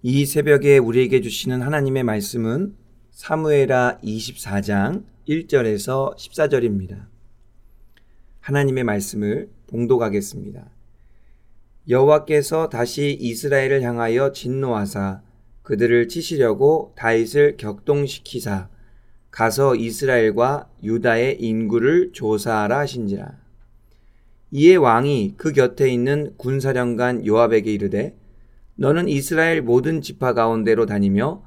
이 새벽에 우리에게 주시는 하나님의 말씀은 사무엘하 24장 1절에서 14절입니다. 하나님의 말씀을 봉독하겠습니다. 여호와께서 다시 이스라엘을 향하여 진노하사 그들을 치시려고 다윗을 격동시키사 가서 이스라엘과 유다의 인구를 조사하라 하신지라. 이에 왕이 그 곁에 있는 군사령관 요압에게 이르되 너는 이스라엘 모든 지파 가운데로 다니며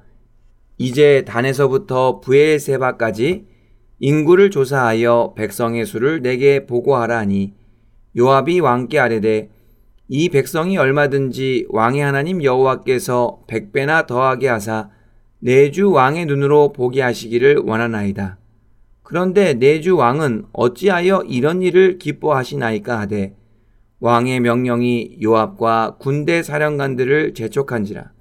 이제 단에서부터 브엘세바까지 인구를 조사하여 백성의 수를 내게 보고하라 하니 요압이 왕께 아뢰되 이 백성이 얼마든지 왕의 하나님 여호와께서 100배나 더하게 하사 내 주 왕의 눈으로 보게 하시기를 원하나이다. 그런데 내 주 왕은 어찌하여 이런 일을 기뻐하시나이까 하되 왕의 명령이 요압과 군대 사령관들을 재촉한지라.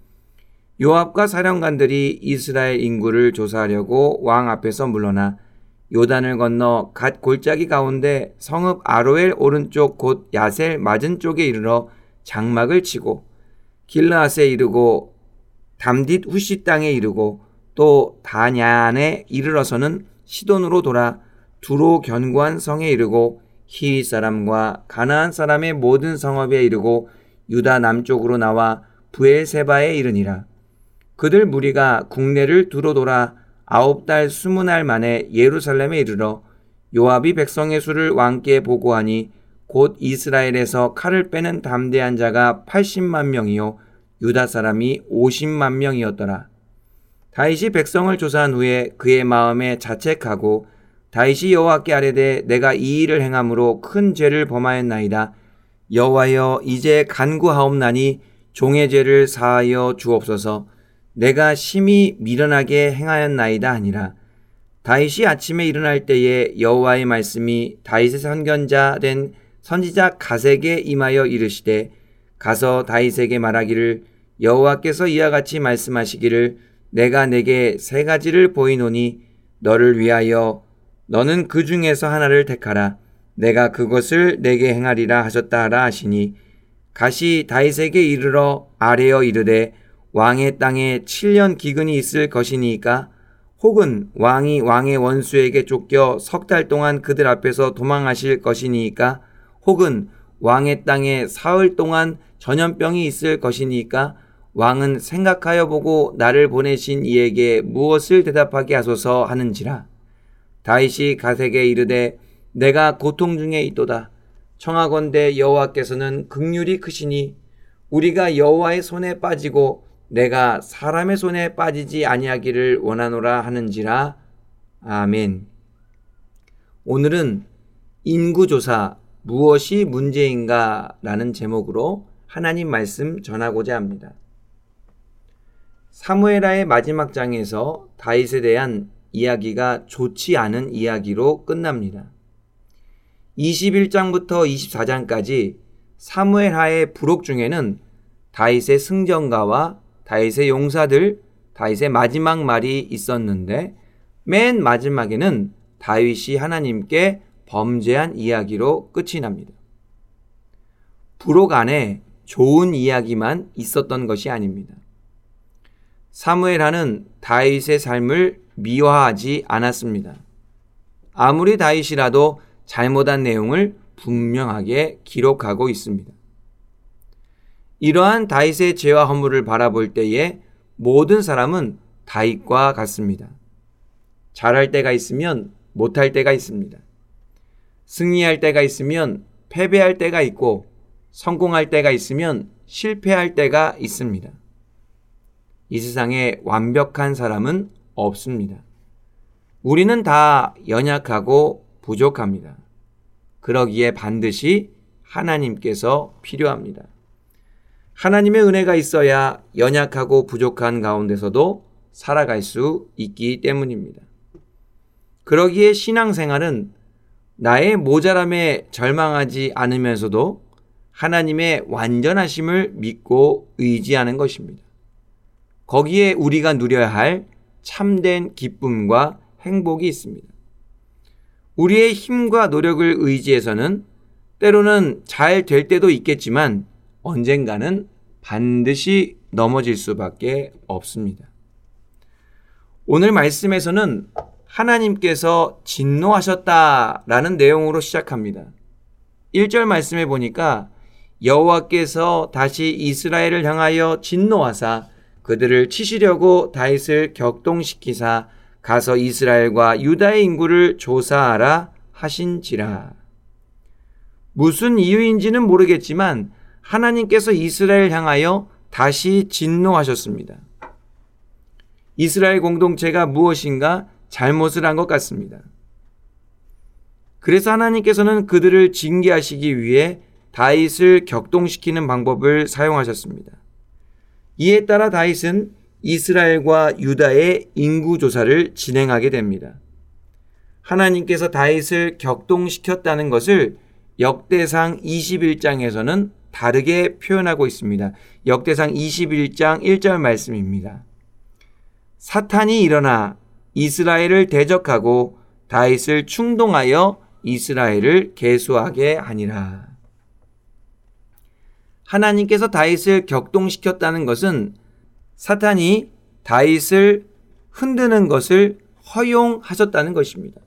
요압과 사령관들이 이스라엘 인구를 조사하려고 왕 앞에서 물러나 요단을 건너 갓 골짜기 가운데 성읍 아로엘 오른쪽 곧 야셀 맞은 쪽에 이르러 장막을 치고 길르앗에 이르고 담딧 후시 땅에 이르고 또 다냐안에 이르러서는 시돈으로 돌아 두로 견고한 성에 이르고 히윗 사람과 가나안 사람의 모든 성읍에 이르고 유다 남쪽으로 나와 브엘세바에 이르니라. 그들 무리가 국내를 두루 돌아 9달 20날 만에 예루살렘에 이르러 요압이 백성의 수를 왕께 보고하니 곧 이스라엘에서 칼을 빼는 담대한 자가 80만 명이요 유다 사람이 50만 명이었더라. 다윗이 백성을 조사한 후에 그의 마음에 자책하고 다윗이 여호와께 아뢰되 내가 이 일을 행함으로 큰 죄를 범하였나이다. 여호와여 이제 간구하옵나니 종의 죄를 사하여 주옵소서. 내가 심히 미련하게 행하였나이다 하니라. 다윗이 아침에 일어날 때에 여호와의 말씀이 다윗의 선견자 된 선지자 갓에게 임하여 이르시되 가서 다윗에게 말하기를 여호와께서 이와 같이 말씀하시기를 내가 내게 3가지를 보이노니 너를 위하여 너는 그 중에서 하나를 택하라. 내가 그것을 내게 행하리라 하셨다 하라 하시니 갓이 다윗에게 이르러 아뢰어 이르되 왕의 땅에 7년 기근이 있을 것이니까 혹은 왕이 왕의 원수에게 쫓겨 3달 동안 그들 앞에서 도망하실 것이니까 혹은 왕의 땅에 사흘 동안 전염병이 있을 것이니까 왕은 생각하여 보고 나를 보내신 이에게 무엇을 대답하게 하소서 하는지라. 다윗이 갓에게 이르되 내가 고통 중에 있도다. 청하건대 여호와께서는 긍휼이 크시니 우리가 여호와의 손에 빠지고 내가 사람의 손에 빠지지 아니하기를 원하노라 하는지라. 아멘. 오늘은 인구조사 무엇이 문제인가 라는 제목으로 하나님 말씀 전하고자 합니다. 사무엘하의 마지막 장에서 다윗에 대한 이야기가 좋지 않은 이야기로 끝납니다. 21장부터 24장까지 사무엘하의 부록 중에는 다윗의 승전가와 다윗의 용사들, 다윗의 마지막 말이 있었는데 맨 마지막에는 다윗이 하나님께 범죄한 이야기로 끝이 납니다. 부록 안에 좋은 이야기만 있었던 것이 아닙니다. 사무엘하는 다윗의 삶을 미화하지 않았습니다. 아무리 다윗이라도 잘못한 내용을 분명하게 기록하고 있습니다. 이러한 다윗의 죄와 허물을 바라볼 때에 모든 사람은 다윗과 같습니다. 잘할 때가 있으면 못할 때가 있습니다. 승리할 때가 있으면 패배할 때가 있고 성공할 때가 있으면 실패할 때가 있습니다. 이 세상에 완벽한 사람은 없습니다. 우리는 다 연약하고 부족합니다. 그러기에 반드시 하나님께서 필요합니다. 하나님의 은혜가 있어야 연약하고 부족한 가운데서도 살아갈 수 있기 때문입니다. 그러기에 신앙생활은 나의 모자람에 절망하지 않으면서도 하나님의 완전하심을 믿고 의지하는 것입니다. 거기에 우리가 누려야 할 참된 기쁨과 행복이 있습니다. 우리의 힘과 노력을 의지해서는 때로는 잘 될 때도 있겠지만 언젠가는 반드시 넘어질 수밖에 없습니다. 오늘 말씀에서는 하나님께서 진노하셨다라는 내용으로 시작합니다. 1절 말씀에 보니까 여호와께서 다시 이스라엘을 향하여 진노하사 그들을 치시려고 다윗을 격동시키사 가서 이스라엘과 유다의 인구를 조사하라 하신지라. 무슨 이유인지는 모르겠지만 하나님께서 이스라엘을 향하여 다시 진노하셨습니다. 이스라엘 공동체가 무엇인가 잘못을 한 것 같습니다. 그래서 하나님께서는 그들을 징계하시기 위해 다윗을 격동시키는 방법을 사용하셨습니다. 이에 따라 다윗은 이스라엘과 유다의 인구조사를 진행하게 됩니다. 하나님께서 다윗을 격동시켰다는 것을 역대상 21장에서는 다르게 표현하고 있습니다. 역대상 21장 1절 말씀입니다. 사탄이 일어나 이스라엘을 대적하고 다윗을 충동하여 이스라엘을 계수하게 하니라. 하나님께서 다윗을 격동시켰다는 것은 사탄이 다윗을 흔드는 것을 허용하셨다는 것입니다.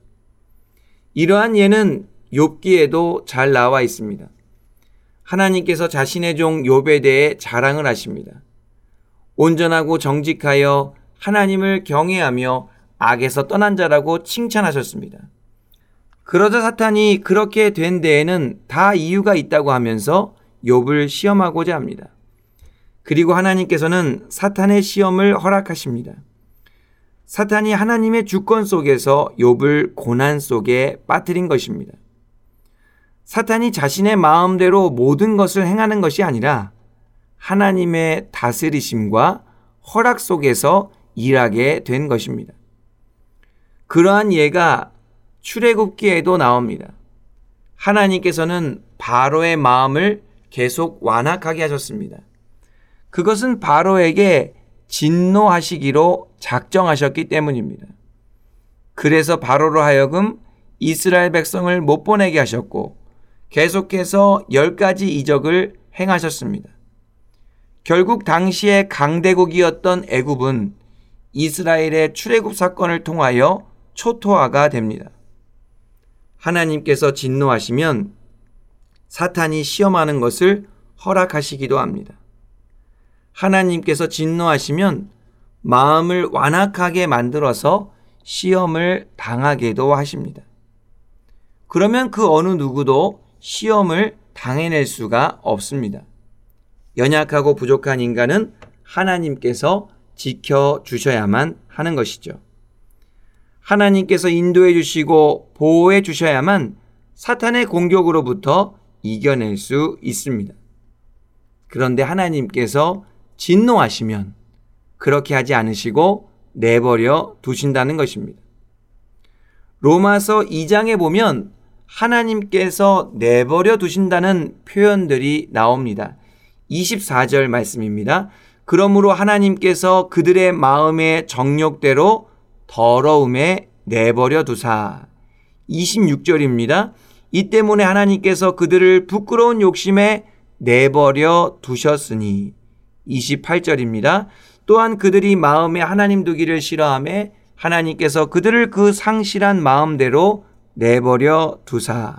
이러한 예는 욥기에도 잘 나와 있습니다. 하나님께서 자신의 종 욥에 대해 자랑을 하십니다. 온전하고 정직하여 하나님을 경외하며 악에서 떠난 자라고 칭찬하셨습니다. 그러자 사탄이 그렇게 된 데에는 다 이유가 있다고 하면서 욥을 시험하고자 합니다. 그리고 하나님께서는 사탄의 시험을 허락하십니다. 사탄이 하나님의 주권 속에서 욥을 고난 속에 빠뜨린 것입니다. 사탄이 자신의 마음대로 모든 것을 행하는 것이 아니라 하나님의 다스리심과 허락 속에서 일하게 된 것입니다. 그러한 예가 출애굽기에도 나옵니다. 하나님께서는 바로의 마음을 계속 완악하게 하셨습니다. 그것은 바로에게 진노하시기로 작정하셨기 때문입니다. 그래서 바로로 하여금 이스라엘 백성을 못 보내게 하셨고 계속해서 10가지 이적을 행하셨습니다. 결국 당시의 강대국이었던 애굽은 이스라엘의 출애굽 사건을 통하여 초토화가 됩니다. 하나님께서 진노하시면 사탄이 시험하는 것을 허락하시기도 합니다. 하나님께서 진노하시면 마음을 완악하게 만들어서 시험을 당하게도 하십니다. 그러면 그 어느 누구도 시험을 당해낼 수가 없습니다. 연약하고 부족한 인간은 하나님께서 지켜주셔야만 하는 것이죠. 하나님께서 인도해 주시고 보호해 주셔야만 사탄의 공격으로부터 이겨낼 수 있습니다. 그런데 하나님께서 진노하시면 그렇게 하지 않으시고 내버려 두신다는 것입니다. 로마서 2장에 보면 하나님께서 내버려 두신다는 표현들이 나옵니다. 24절 말씀입니다. 그러므로 하나님께서 그들의 마음의 정욕대로 더러움에 내버려 두사. 26절입니다. 이 때문에 하나님께서 그들을 부끄러운 욕심에 내버려 두셨으니. 28절입니다. 또한 그들이 마음에 하나님 두기를 싫어하며 하나님께서 그들을 그 상실한 마음대로 내버려 두사.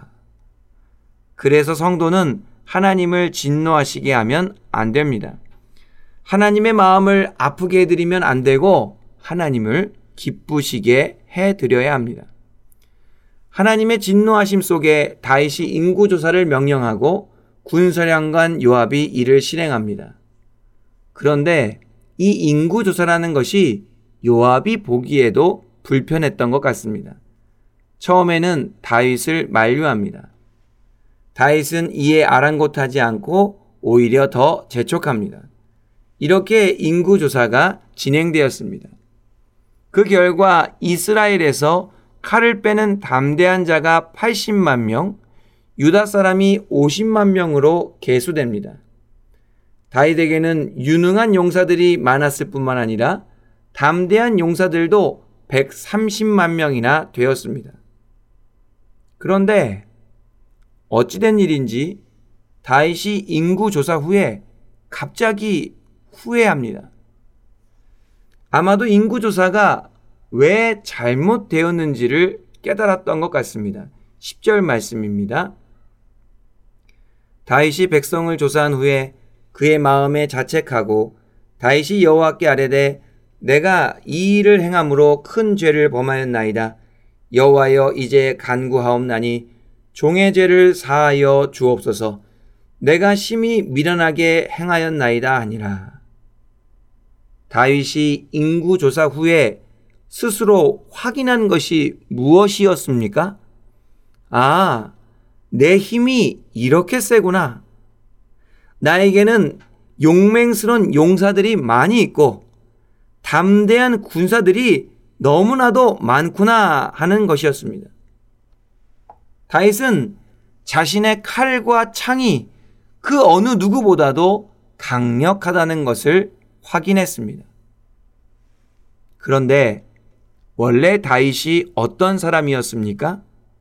그래서 성도는 하나님을 진노하시게 하면 안 됩니다. 하나님의 마음을 아프게 해드리면 안 되고 하나님을 기쁘시게 해드려야 합니다. 하나님의 진노하심 속에 다윗이 인구조사를 명령하고 군사령관 요압이 이를 실행합니다. 그런데 이 인구조사라는 것이 요압이 보기에도 불편했던 것 같습니다. 처음에는 다윗을 만류합니다. 다윗은 이에 아랑곳하지 않고 오히려 더 재촉합니다. 이렇게 인구조사가 진행되었습니다. 그 결과 이스라엘에서 칼을 빼는 담대한 자가 80만 명, 유다 사람이 50만 명으로 계수됩니다. 다윗에게는 유능한 용사들이 많았을 뿐만 아니라 담대한 용사들도 130만 명이나 되었습니다. 그런데 어찌된 일인지 다윗이 인구조사 후에 갑자기 후회합니다. 아마도 인구조사가 왜 잘못되었는지를 깨달았던 것 같습니다. 10절 말씀입니다. 다윗이 백성을 조사한 후에 그의 마음에 자책하고 다윗이 여호와께 아뢰되 내가 이 일을 행함으로 큰 죄를 범하였나이다. 여호와여 이제 간구하옵나니 종의 죄를 사하여 주옵소서. 내가 심히 미련하게 행하였나이다 하니라. 다윗이 인구조사 후에 스스로 확인한 것이 무엇이었습니까? 내 힘이 이렇게 세구나. 나에게는 용맹스러운 용사들이 많이 있고 담대한 군사들이 너무나도 많구나 하는 것이었습니다. 다윗은 자신의 칼과 창이 그 어느 누구보다도 강력하다는 것을 확인했습니다. 그런데 원래 다윗이 어떤 사람이었습니까?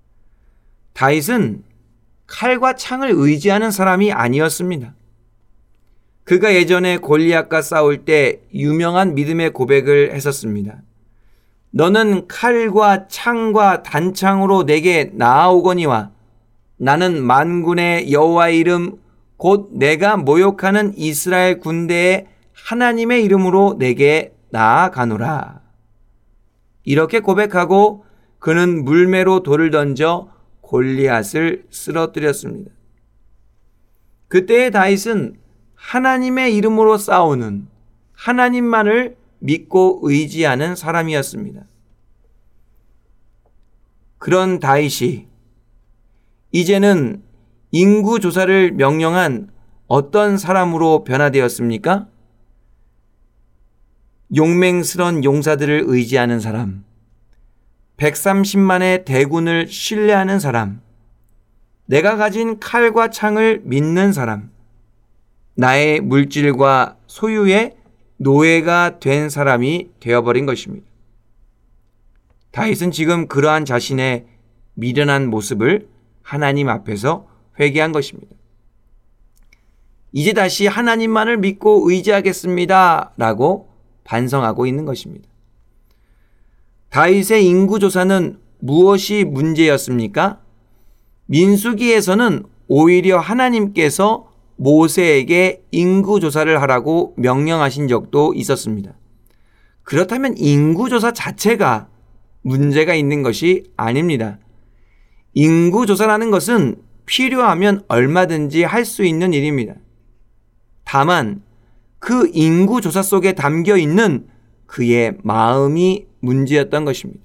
다윗은 칼과 창을 의지하는 사람이 아니었습니다. 그가 예전에 골리앗과 싸울 때 유명한 믿음의 고백을 했었습니다. 너는 칼과 창과 단창으로 내게 나아오거니와 나는 만군의 여호와의 이름 곧 내가 모욕하는 이스라엘 군대의 하나님의 이름으로 내게 나아가노라. 이렇게 고백하고 그는 물매로 돌을 던져 골리앗을 쓰러뜨렸습니다. 그때의 다윗은 하나님의 이름으로 싸우는 하나님만을 믿고 의지하는 사람이었습니다. 그런 다윗이 이제는 인구조사를 명령한 어떤 사람으로 변화되었습니까? 용맹스런 용사들을 의지하는 사람, 130만의 대군을 신뢰하는 사람, 내가 가진 칼과 창을 믿는 사람, 나의 물질과 소유의 노예가 된 사람이 되어버린 것입니다. 다윗은 지금 그러한 자신의 미련한 모습을 하나님 앞에서 회개한 것입니다. 이제 다시 하나님만을 믿고 의지하겠습니다 라고 반성하고 있는 것입니다. 다윗의 인구조사는 무엇이 문제였습니까? 민수기에서는 오히려 하나님께서 모세에게 인구조사를 하라고 명령하신 적도 있었습니다. 그렇다면 인구조사 자체가 문제가 있는 것이 아닙니다. 인구조사라는 것은 필요하면 얼마든지 할 수 있는 일입니다. 다만 그 인구조사 속에 담겨 있는 그의 마음이 문제였던 것입니다.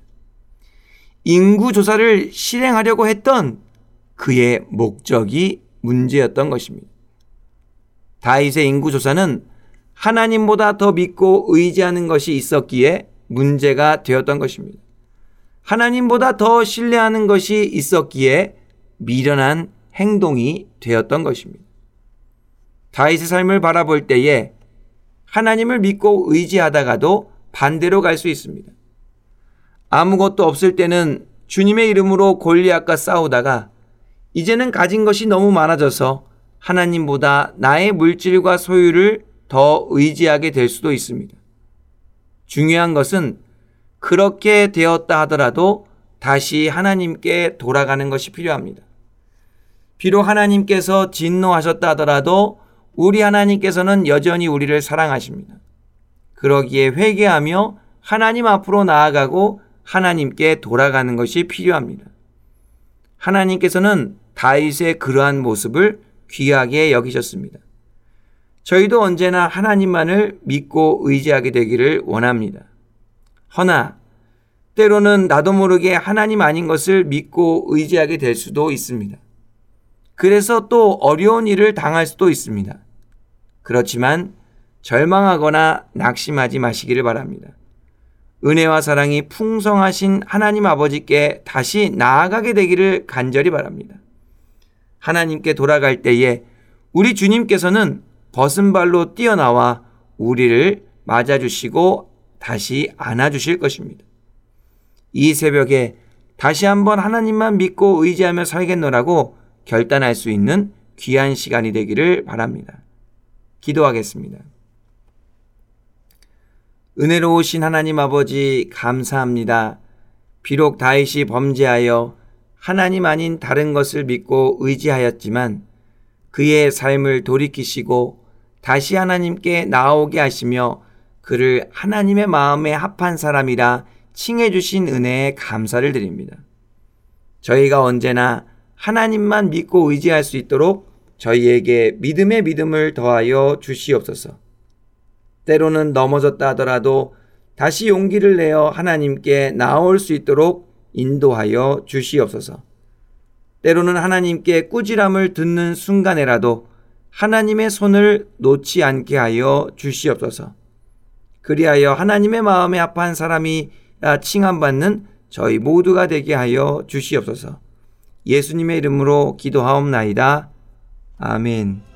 인구조사를 실행하려고 했던 그의 목적이 문제였던 것입니다. 다윗의 인구조사는 하나님보다 더 믿고 의지하는 것이 있었기에 문제가 되었던 것입니다. 하나님보다 더 신뢰하는 것이 있었기에 미련한 행동이 되었던 것입니다. 다윗의 삶을 바라볼 때에 하나님을 믿고 의지하다가도 반대로 갈 수 있습니다. 아무것도 없을 때는 주님의 이름으로 골리앗과 싸우다가 이제는 가진 것이 너무 많아져서 하나님보다 나의 물질과 소유를 더 의지하게 될 수도 있습니다. 중요한 것은 그렇게 되었다 하더라도 다시 하나님께 돌아가는 것이 필요합니다. 비록 하나님께서 진노하셨다 하더라도 우리 하나님께서는 여전히 우리를 사랑하십니다. 그러기에 회개하며 하나님 앞으로 나아가고 하나님께 돌아가는 것이 필요합니다. 하나님께서는 다윗의 그러한 모습을 귀하게 여기셨습니다. 저희도 언제나 하나님만을 믿고 의지하게 되기를 원합니다. 허나 때로는 나도 모르게 하나님 아닌 것을 믿고 의지하게 될 수도 있습니다. 그래서 또 어려운 일을 당할 수도 있습니다. 그렇지만 절망하거나 낙심하지 마시기를 바랍니다. 은혜와 사랑이 풍성하신 하나님 아버지께 다시 나아가게 되기를 간절히 바랍니다. 하나님께 돌아갈 때에 우리 주님께서는 벗은 발로 뛰어나와 우리를 맞아주시고 다시 안아주실 것입니다. 이 새벽에 다시 한번 하나님만 믿고 의지하며 살겠노라고 결단할 수 있는 귀한 시간이 되기를 바랍니다. 기도하겠습니다. 은혜로우신 하나님 아버지 감사합니다. 비록 다윗이 범죄하여 하나님 아닌 다른 것을 믿고 의지하였지만 그의 삶을 돌이키시고 다시 하나님께 나아오게 하시며 그를 하나님의 마음에 합한 사람이라 칭해 주신 은혜에 감사를 드립니다. 저희가 언제나 하나님만 믿고 의지할 수 있도록 저희에게 믿음의 믿음을 더하여 주시옵소서. 때로는 넘어졌다 하더라도 다시 용기를 내어 하나님께 나아올 수 있도록 인도하여 주시옵소서. 때로는 하나님께 꾸지람을 듣는 순간에라도 하나님의 손을 놓지 않게 하여 주시옵소서. 그리하여 하나님의 마음에 합한 사람이라 칭함받는 저희 모두가 되게 하여 주시옵소서. 예수님의 이름으로 기도하옵나이다. 아멘.